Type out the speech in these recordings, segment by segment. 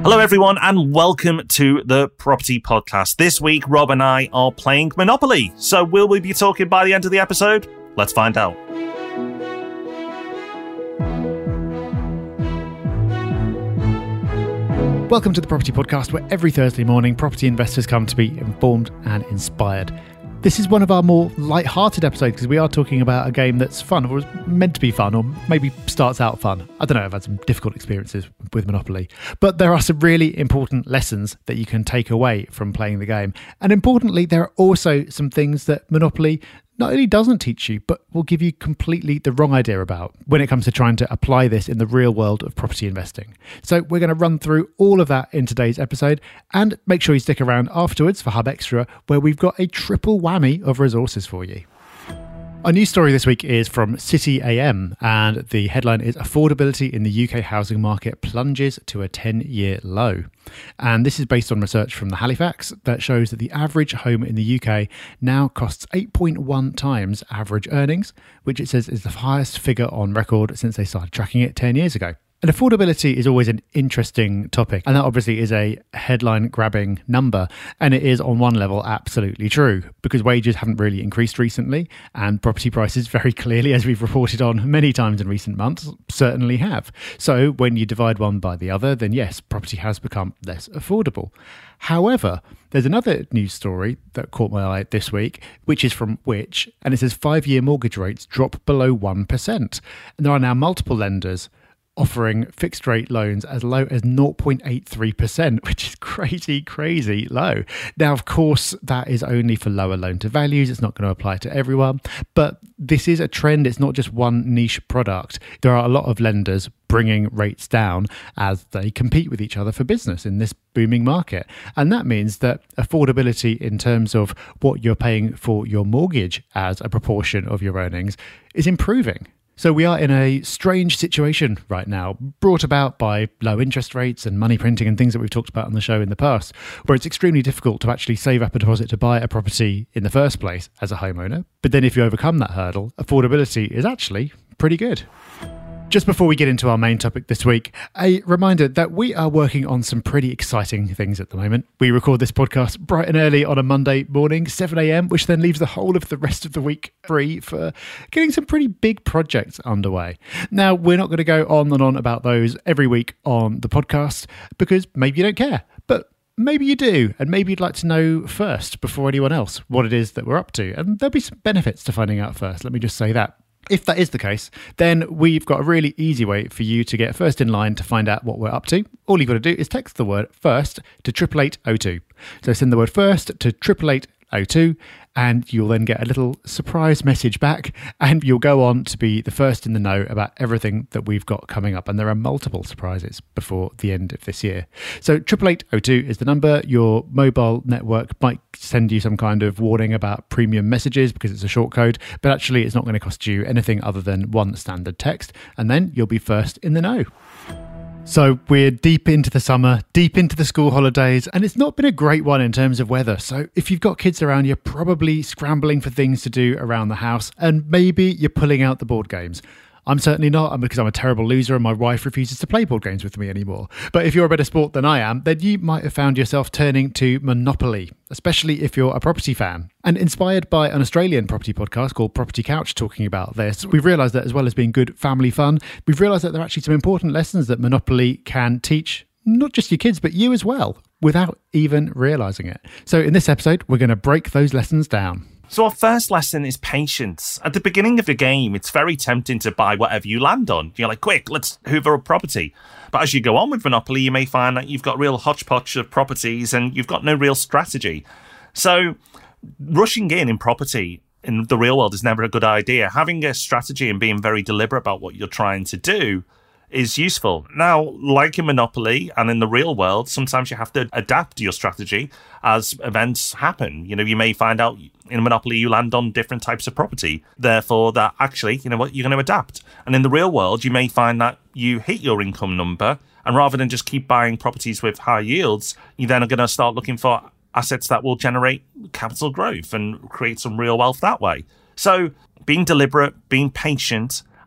Hello, everyone, and welcome to the Property Podcast. This week, Rob and I are playing Monopoly. So will we be talking by the end of the episode? Let's find out. Welcome to the Property Podcast, where every Thursday morning, property investors come to be informed and inspired. This is one of our more light-hearted episodes because we are talking about a game that's fun, or is meant to be fun, or maybe starts out fun. I don't know, I've had some difficult experiences with Monopoly. But there are some really important lessons that you can take away from playing the game. And importantly, there are also some things that Monopoly not only doesn't teach you, but will give you completely the wrong idea about when it comes to trying to apply this in the real world of property investing. So we're going to run through all of that in today's episode, and make sure you stick around afterwards for Hub Extra, where we've got a triple whammy of resources for you. Our news story this week is from City AM, and the headline is "Affordability in the UK housing market plunges to a 10-year low." And this is based on research from the Halifax that shows that the average home in the UK now costs 8.1 times average earnings, which it says is the highest figure on record since they started tracking it 10 years ago. And affordability is always an interesting topic, and that obviously is a headline-grabbing number, and it is on one level absolutely true, because wages haven't really increased recently, and property prices very clearly, as we've reported on many times in recent months, certainly have. So when you divide one by the other, then yes, property has become less affordable. However, there's another news story that caught my eye this week, which is from Which, and it says 5-year mortgage rates drop below 1%, and there are now multiple lenders offering fixed rate loans as low as 0.83%, which is crazy low. Now, of course, that is only for lower loan to values. It's not going to apply to everyone, but this is a trend. It's not just one niche product. There are a lot of lenders bringing rates down as they compete with each other for business in this booming market. And that means that affordability in terms of what you're paying for your mortgage as a proportion of your earnings is improving. So we are in a strange situation right now, brought about by low interest rates and money printing and things that we've talked about on the show in the past, where it's extremely difficult to actually save up a deposit to buy a property in the first place as a homeowner. But then if you overcome that hurdle, affordability is actually pretty good. Just before we get into our main topic this week, a reminder that we are working on some pretty exciting things at the moment. We record this podcast bright and early on a Monday morning, 7 a.m, which then leaves the whole of the rest of the week free for getting some pretty big projects underway. Now, we're not going to go on and on about those every week on the podcast because maybe you don't care, but maybe you do, and maybe you'd like to know first before anyone else what it is that we're up to. And there'll be some benefits to finding out first, let me just say that. If that is the case, then we've got a really easy way for you to get first in line to find out what we're up to. All you've got to do is text the word FIRST to 88802. So send the word FIRST to 88802, and you'll then get a little surprise message back, and you'll go on to be the first in the know about everything that we've got coming up. And there are multiple surprises before the end of this year. So 88802 is the number. Your mobile network might send you some kind of warning about premium messages because it's a short code, but actually it's not going to cost you anything other than one standard text, and then you'll be first in the know. So we're deep into the summer, deep into the school holidays, and it's not been a great one in terms of weather. So if you've got kids around, you're probably scrambling for things to do around the house, and maybe you're pulling out the board games. I'm certainly not, because I'm a terrible loser and my wife refuses to play board games with me anymore. But if you're a better sport than I am, then you might have found yourself turning to Monopoly, especially if you're a property fan. And inspired by an Australian property podcast called Property Couch talking about this, we've realised that as well as being good family fun, we've realised that there are actually some important lessons that Monopoly can teach not just your kids, but you as well, without even realising it. So in this episode, we're going to break those lessons down. So our first lesson is patience. At the beginning of the game, it's very tempting to buy whatever you land on. You're like, quick, let's hoover up property. But as you go on with Monopoly, you may find that you've got real hodgepodge of properties and you've got no real strategy. So rushing in property in the real world is never a good idea. Having a strategy and being very deliberate about what you're trying to do is useful. Now, like in Monopoly and in the real world, sometimes you have to adapt your strategy as events happen. You know, you may find out in Monopoly you land on different types of property. Therefore, that actually, you know what, you're going to adapt. And in the real world, you may find that you hit your income number, and rather than just keep buying properties with high yields, you then are going to start looking for assets that will generate capital growth and create some real wealth that way. So being deliberate, being patient,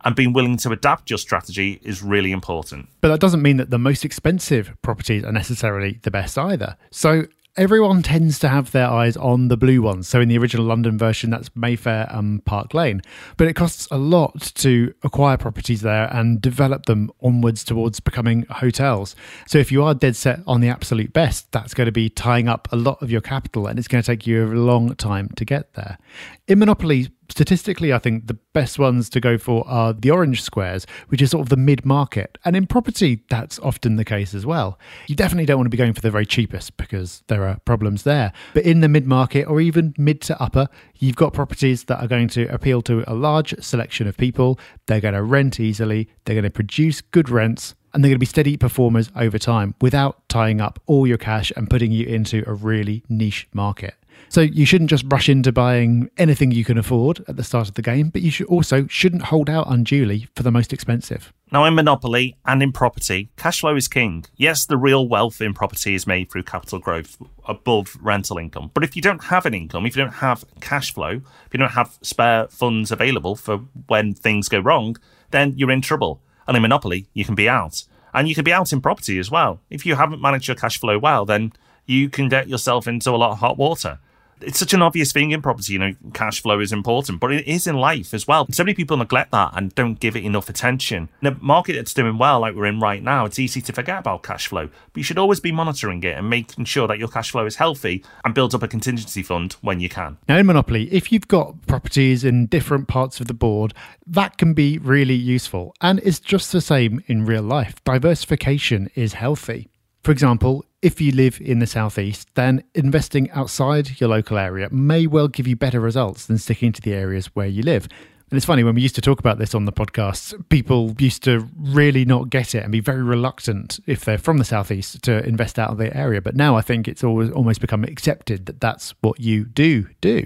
and being willing to adapt your strategy is really important. But that doesn't mean that the most expensive properties are necessarily the best either. So everyone tends to have their eyes on the blue ones. So in the original London version, that's Mayfair and Park Lane. But it costs a lot to acquire properties there and develop them onwards towards becoming hotels. So if you are dead set on the absolute best, that's going to be tying up a lot of your capital, and it's going to take you a long time to get there. In Monopoly, statistically, I think the best ones to go for are the orange squares, which is sort of the mid-market. And in property, that's often the case as well. You definitely don't want to be going for the very cheapest because there are problems there. But in the mid-market or even mid to upper, you've got properties that are going to appeal to a large selection of people. They're going to rent easily. They're going to produce good rents. And they're going to be steady performers over time without tying up all your cash and putting you into a really niche market. So you shouldn't just rush into buying anything you can afford at the start of the game, but you shouldn't hold out unduly for the most expensive. Now, in Monopoly and in property, cash flow is king. Yes, the real wealth in property is made through capital growth above rental income. But if you don't have an income, if you don't have cash flow, if you don't have spare funds available for when things go wrong, then you're in trouble. And in Monopoly, you can be out. And you can be out in property as well. If you haven't managed your cash flow well, then you can get yourself into a lot of hot water. It's such an obvious thing in property, cash flow is important, but it is in life as well. So many people neglect that and don't give it enough attention. In a market that's doing well, like we're in right now, it's easy to forget about cash flow, but you should always be monitoring it and making sure that your cash flow is healthy and build up a contingency fund when you can. Now in Monopoly, if you've got properties in different parts of the board, that can be really useful. And it's just the same in real life. Diversification is healthy. For example, if you live in the southeast, then investing outside your local area may well give you better results than sticking to the areas where you live. And it's funny, when we used to talk about this on the podcasts, people used to really not get it and be very reluctant if they're from the southeast to invest out of their area. But now I think it's almost become accepted that that's what you do.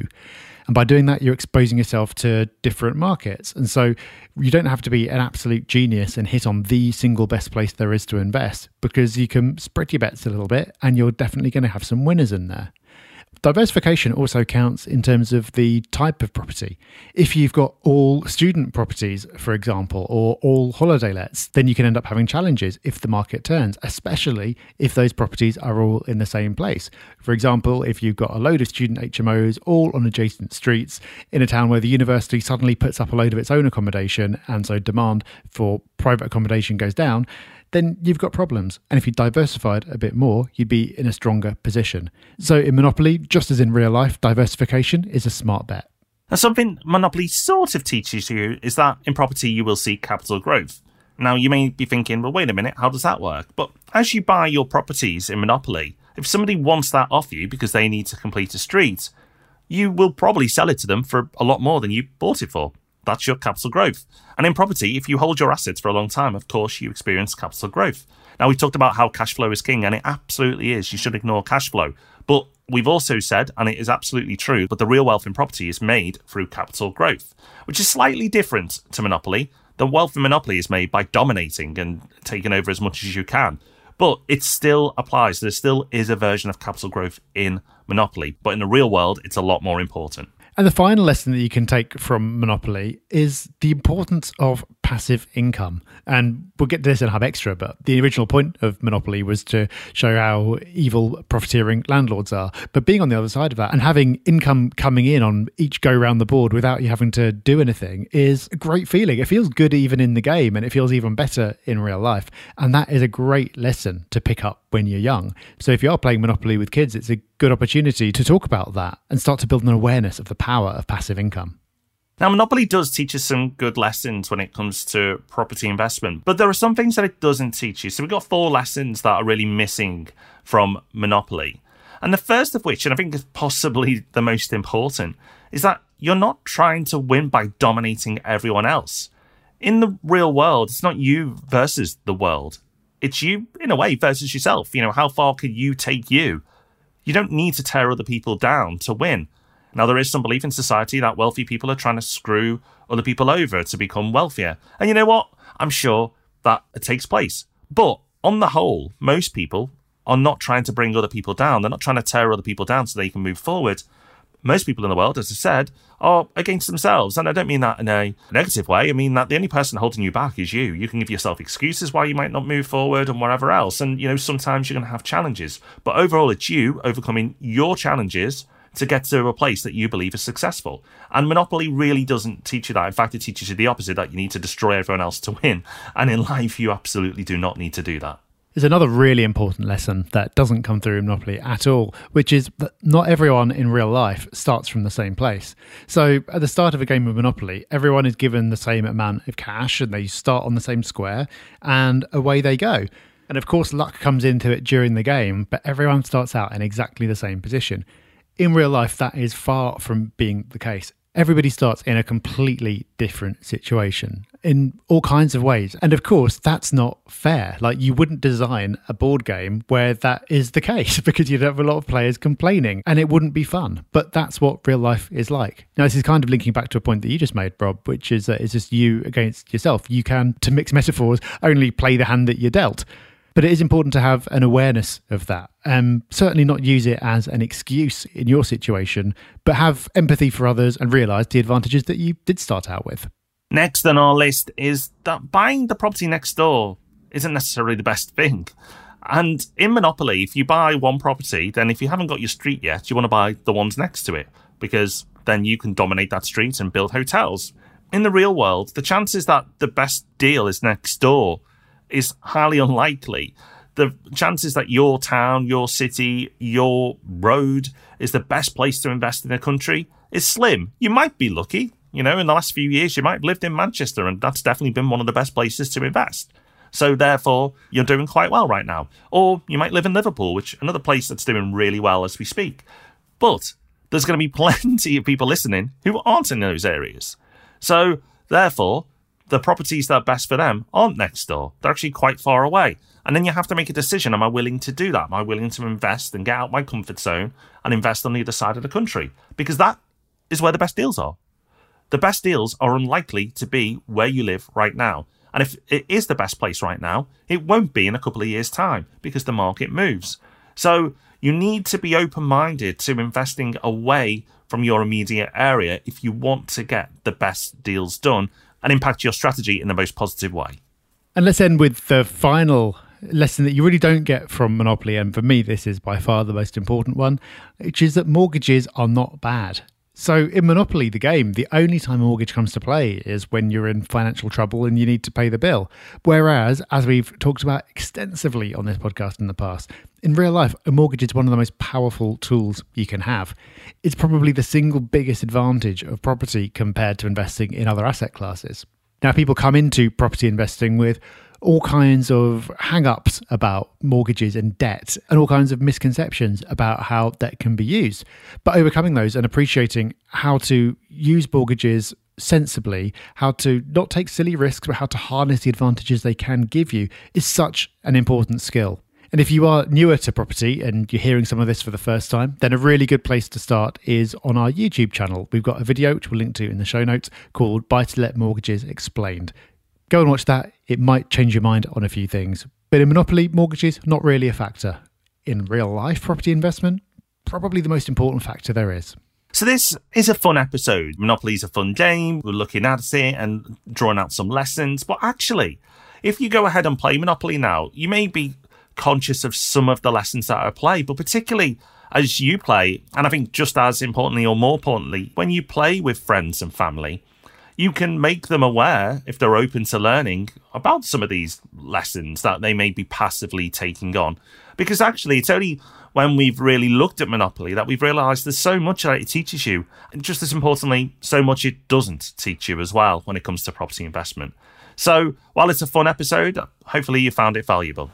And by doing that, you're exposing yourself to different markets. And so you don't have to be an absolute genius and hit on the single best place there is to invest, because you can spread your bets a little bit and you're definitely going to have some winners in there. Diversification also counts in terms of the type of property. If you've got all student properties, for example, or all holiday lets, then you can end up having challenges if the market turns, especially if those properties are all in the same place. For example, if you've got a load of student HMOs all on adjacent streets in a town where the university suddenly puts up a load of its own accommodation, and so demand for private accommodation goes down, then you've got problems. And if you diversified a bit more, you'd be in a stronger position. So in Monopoly, just as in real life, diversification is a smart bet. Now, something Monopoly sort of teaches you is that in property you will see capital growth. Now, you may be thinking, well, wait a minute, how does that work? But as you buy your properties in Monopoly, if somebody wants that off you because they need to complete a street, you will probably sell it to them for a lot more than you bought it for. That's your capital growth. And in property, if you hold your assets for a long time, of course, you experience capital growth. Now, we talked about how cash flow is king, and it absolutely is. You should ignore cash flow. But we've also said, and it is absolutely true, but the real wealth in property is made through capital growth, which is slightly different to Monopoly. The wealth in Monopoly is made by dominating and taking over as much as you can. But it still applies. There still is a version of capital growth in Monopoly. But in the real world, it's a lot more important. And the final lesson that you can take from Monopoly is the importance of passive income. And we'll get to this in Hub Extra, but the original point of Monopoly was to show how evil profiteering landlords are. But being on the other side of that and having income coming in on each go around the board without you having to do anything is a great feeling. It feels good even in the game, and it feels even better in real life. And that is a great lesson to pick up when you're young. So if you are playing Monopoly with kids, it's a good opportunity to talk about that and start to build an awareness of the power of passive income. Now, Monopoly does teach us some good lessons when it comes to property investment, but there are some things that it doesn't teach you. So we've got 4 lessons that are really missing from Monopoly. And the first of which, and I think is possibly the most important, is that you're not trying to win by dominating everyone else. In the real world, it's not you versus the world. It's you, in a way, versus yourself. How far can you take you? You don't need to tear other people down to win. Now, there is some belief in society that wealthy people are trying to screw other people over to become wealthier. And you know what? I'm sure that it takes place. But on the whole, most people are not trying to bring other people down. They're not trying to tear other people down so they can move forward. most people in the world, as I said, are against themselves. And I don't mean that in a negative way. I mean that the only person holding you back is you. You can give yourself excuses why you might not move forward and whatever else. And, sometimes you're going to have challenges. But overall, it's you overcoming your challenges to get to a place that you believe is successful. And Monopoly really doesn't teach you that. In fact, it teaches you the opposite, that you need to destroy everyone else to win. And in life, you absolutely do not need to do that. There's another really important lesson that doesn't come through in Monopoly at all, which is that not everyone in real life starts from the same place. So at the start of a game of Monopoly, everyone is given the same amount of cash and they start on the same square and away they go. And of course, luck comes into it during the game, but everyone starts out in exactly the same position. In real life, that is far from being the case. Everybody starts in a completely different situation in all kinds of ways. And of course, that's not fair. Like, you wouldn't design a board game where that is the case, because you'd have a lot of players complaining and it wouldn't be fun. But that's what real life is like. Now, this is kind of linking back to a point that you just made, Rob, which is that it's just you against yourself. You can, to mix metaphors, only play the hand that you're dealt. But it is important to have an awareness of that. Certainly not use it as an excuse in your situation, but have empathy for others and realise the advantages that you did start out with. Next on our list is that buying the property next door isn't necessarily the best thing. And in Monopoly, if you buy one property, then if you haven't got your street yet, you want to buy the ones next to it, because then you can dominate that street and build hotels. In the real world, the chances that the best deal is next door is highly unlikely. The chances that your town, your city, your road is the best place to invest in a country is slim. You might be lucky. In the last few years, you might have lived in Manchester, and that's definitely been one of the best places to invest. So therefore, you're doing quite well right now. Or you might live in Liverpool, which is another place that's doing really well as we speak. But there's going to be plenty of people listening who aren't in those areas. So therefore, the properties that are best for them aren't next door. They're actually quite far away. And then you have to make a decision. Am I willing to do that? Am I willing to invest and get out my comfort zone and invest on the other side of the country? Because that is where the best deals are. The best deals are unlikely to be where you live right now. And if it is the best place right now, it won't be in a couple of years' time because the market moves. So you need to be open-minded to investing away from your immediate area if you want to get the best deals done and impact your strategy in the most positive way. And let's end with the final lesson that you really don't get from Monopoly, and for me this is by far the most important one, which is that mortgages are not bad. So in Monopoly, the game, the only time a mortgage comes to play is when you're in financial trouble and you need to pay the bill. Whereas, as we've talked about extensively on this podcast in the past, in real life, a mortgage is one of the most powerful tools you can have. It's probably the single biggest advantage of property compared to investing in other asset classes. Now, people come into property investing with all kinds of hang-ups about mortgages and debt and all kinds of misconceptions about how debt can be used. But overcoming those and appreciating how to use mortgages sensibly, how to not take silly risks, but how to harness the advantages they can give you is such an important skill. And if you are newer to property and you're hearing some of this for the first time, then a really good place to start is on our YouTube channel. We've got a video, which we'll link to in the show notes, called Buy-to-Let Mortgages Explained. Go and watch that. It might change your mind on a few things. But in Monopoly, mortgages, not really a factor. In real life property investment, probably the most important factor there is. So this is a fun episode. Monopoly is a fun game. We're looking at it and drawing out some lessons. But actually, if you go ahead and play Monopoly now, you may be conscious of some of the lessons that are at play, but particularly as you play, and I think just as importantly or more importantly, when you play with friends and family, you can make them aware, if they're open to learning, about some of these lessons that they may be passively taking on. Because actually, it's only when we've really looked at Monopoly that we've realised there's so much that it teaches you, and just as importantly, so much it doesn't teach you as well when it comes to property investment. So, while it's a fun episode, hopefully you found it valuable.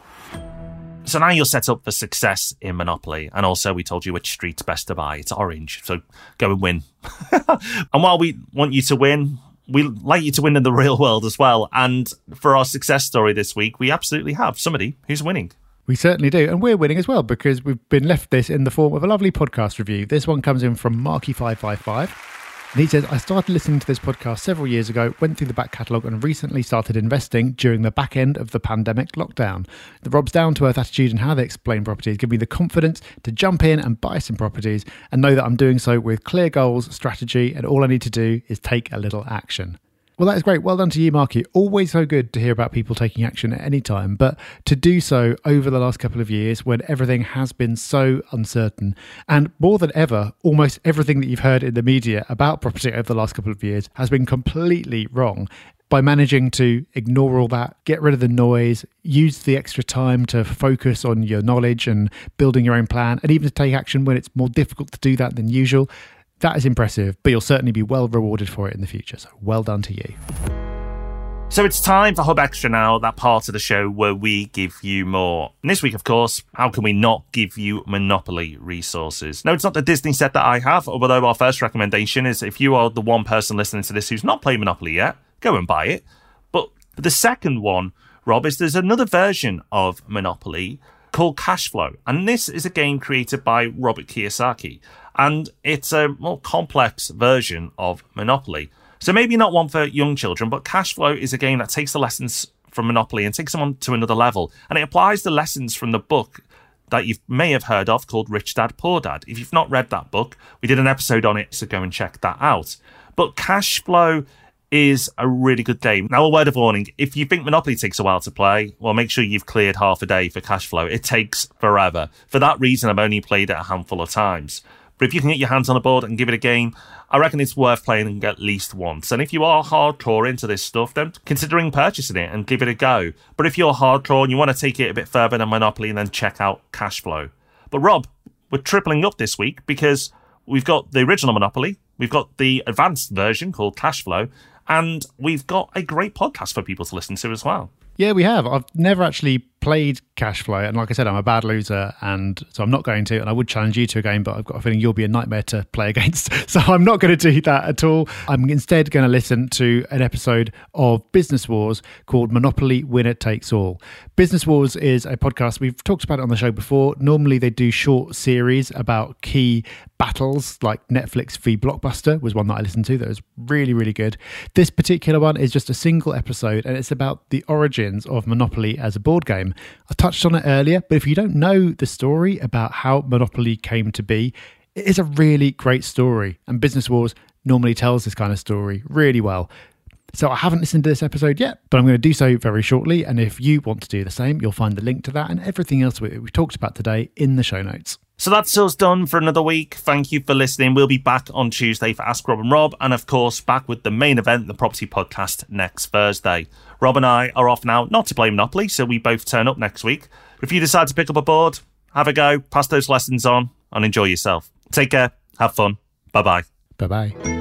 So now you're set up for success in Monopoly. And also we told you which street's best to buy. It's orange, so go and win. And while we want you to win, we like you to win in the real world as well. And for our success story this week, we absolutely have somebody who's winning. We certainly do. And we're winning as well because we've been left this in the form of a lovely podcast review. This one comes in from Marky555. And he says, I started listening to this podcast several years ago, went through the back catalogue and recently started investing during the back end of the pandemic lockdown. The Rob's down-to-earth attitude and how they explain properties give me the confidence to jump in and buy some properties and know that I'm doing so with clear goals, strategy, and all I need to do is take a little action. Well, that is great. Well done to you, Marky. Always so good to hear about people taking action at any time, but to do so over the last couple of years when everything has been so uncertain, and more than ever, almost everything that you've heard in the media about property over the last couple of years has been completely wrong. By managing to ignore all that, get rid of the noise, use the extra time to focus on your knowledge and building your own plan, and even to take action when it's more difficult to do that than usual, that is impressive, but you'll certainly be well rewarded for it in the future. So well done to you. So it's time for Hub Extra now, that part of the show where we give you more. And this week, of course, how can we not give you Monopoly resources? No, it's not the Disney set that I have, although our first recommendation is if you are the one person listening to this who's not played Monopoly yet, go and buy it. But the second one, Rob, is there's another version of Monopoly called Cashflow. And this is a game created by Robert Kiyosaki. And it's a more complex version of Monopoly. So maybe not one for young children, but Cashflow is a game that takes the lessons from Monopoly and takes them on to another level. And it applies the lessons from the book that you may have heard of called Rich Dad, Poor Dad. If you've not read that book, we did an episode on it, so go and check that out. But Cashflow is a really good game. Now, a word of warning, if you think Monopoly takes a while to play, well, make sure you've cleared half a day for Cashflow. It takes forever. For that reason, I've only played it a handful of times. But if you can get your hands on a board and give it a game, I reckon it's worth playing at least once. And if you are hardcore into this stuff, then considering purchasing it and give it a go. But if you're hardcore and you want to take it a bit further than Monopoly, then check out Cashflow. But Rob, we're tripling up this week because we've got the original Monopoly, we've got the advanced version called Cashflow, and we've got a great podcast for people to listen to as well. Yeah, we have. I've never actually played Cashflow, and like I said, I'm a bad loser, and so I'm not going to, and I would challenge you to a game, but I've got a feeling you'll be a nightmare to play against, so I'm not going to do that at all. I'm instead going to listen to an episode of Business Wars called Monopoly Winner Takes All. Business Wars is a podcast, we've talked about it on the show before. Normally they do short series about key battles, like Netflix v Blockbuster was one that I listened to that was really, really good. This particular one is just a single episode, and it's about the origins of Monopoly as a board game. I touched on it earlier, but if you don't know the story about how Monopoly came to be, it is a really great story, and Business Wars normally tells this kind of story really well. So I haven't listened to this episode yet, but I'm going to do so very shortly, and if you want to do the same, you'll find the link to that and everything else we talked about today in the show notes. So that's us done for another week. Thank you for listening. We'll be back on Tuesday for Ask Rob and Rob, and of course back with the main event, the Property Podcast, next Thursday. Rob and I are off now, not to play Monopoly, so we both turn up next week. If you decide to pick up a board, have a go, pass those lessons on, and enjoy yourself. Take care, have fun, bye-bye. Bye-bye.